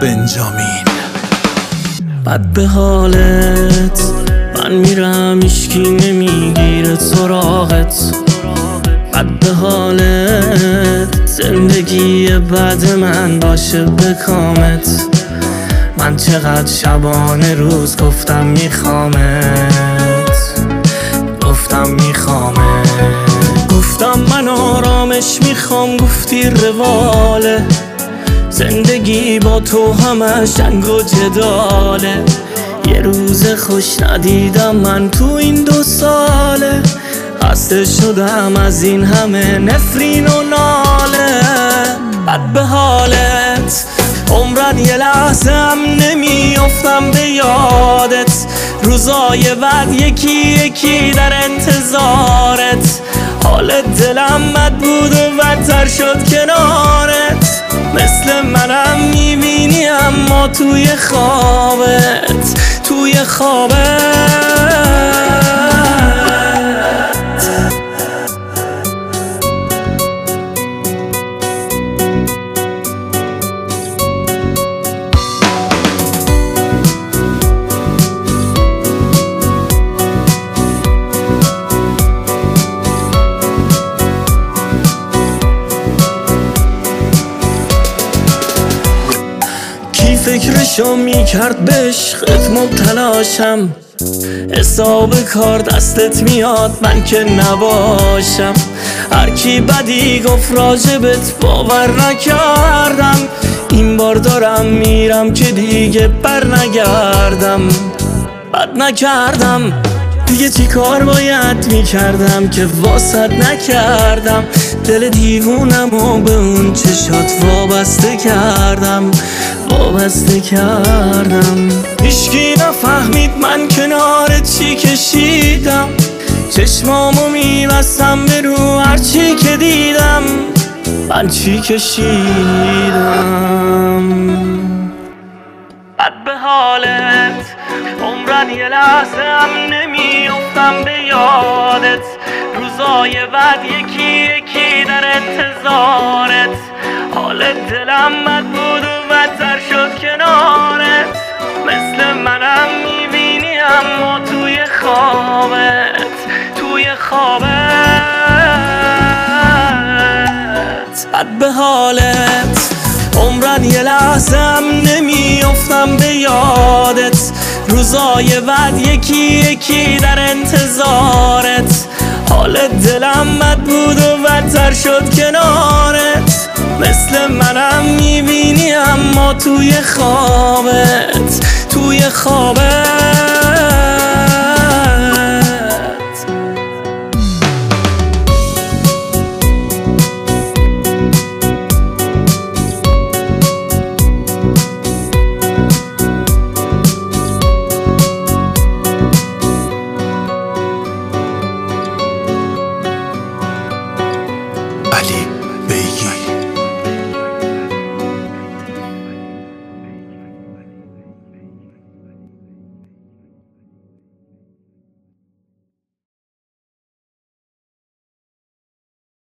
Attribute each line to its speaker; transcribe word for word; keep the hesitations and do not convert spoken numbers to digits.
Speaker 1: بنجامین.
Speaker 2: بد به حالت من میرم هیچکی نمیگیره سراغت. بد به حالت زندگی بعد من باشه به کامت. من چقدر شبانه روز گفتم میخوامت، گفتم میخوامت، گفتم من آرامش میخوام، گفتی رواله. زندگی با تو همش جنگ و جداله. یه روز خوش ندیدم من تو این دو ساله. خسته شدم از این همه نفرین و ناله. بد به حالت عمرن یه لحظه هم نمیافتم به یادت. روزای بعد یکی یکی در انتظارت. حال دلم بد بود و بدتر شد کنارت. مثل منم میبینی اما توی خوابت، توی خوابت. فکرشو میکرد به عشقت مبتلاشم. حساب کار دستت میاد من که نباشم. هرکی بدی گفت راجبت باور نکردم. این بار دارم میرم که دیگه بر نگردم. بد نکردم دیگه، چی کار باید میکردم که واسط نکردم. دل دیوونم و به اون چشات وابسته کردم، وابسته کردم. هیچکی نفهمید من کنار چی کشیدم. چشمامو میبستم به رو هرچی که دیدم. من چی کشیدم. بد به حالت عمرن یه لحظه هم نمیافتم به یادت. روزای بعد یکی یکی در انتظارت. حال دلم بد بود و بدتر شد کنارت. مثل منم میبینی اما توی خوابت، توی خوابت. بد به حالت عمرن یه لحظه هم نمیافتم به یادت. روزای بعد یکی یکی در انتظارت. حال دلم بد بود و بدتر شد کنارت. مثل منم میبینی اما توی خوابت، توی خوابت.